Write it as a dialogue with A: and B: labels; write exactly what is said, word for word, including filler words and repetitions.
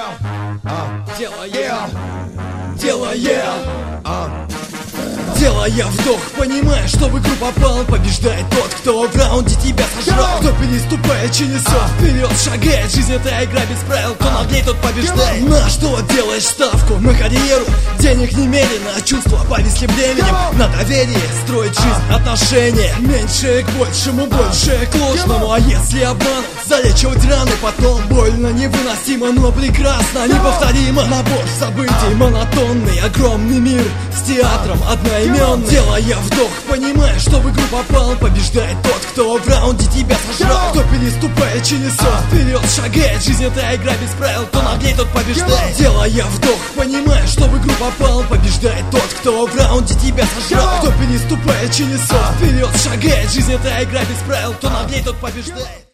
A: Делая, делая, делая вдох, понимая, что в игру попал. Побеждает тот, кто в раунде тебя сожрал. Кто переступает через все, вперед шагает. Жизнь это игра без правил, кто наглеет, тот побеждает. На что делаешь ставку? На карьеру? Денег немерено, чувства повисли бременем. На доверие строить жизнь, отношения. Меньше к большему, больше к ложному. А если обман, залечивать раны потом. Больно, невыносимо, но прекрасно, неповторимо. Набор событий монотонный, огромный мир с театром одноименный. Делая вдох, понимая, что в игру попал. Побеждает тот, кто в раунде тебя сожрал. Кто переступает через все, вперед шагает. Жизнь это игра без правил, кто наглеет, тот побеждает. Делая вдох, понимая, что в игру попал. Побеждает тот, кто в раунде тебя сожрал. Кто переступает через все, вперед шагает. Жизнь это игра без правил, кто наглеет, тот побеждает.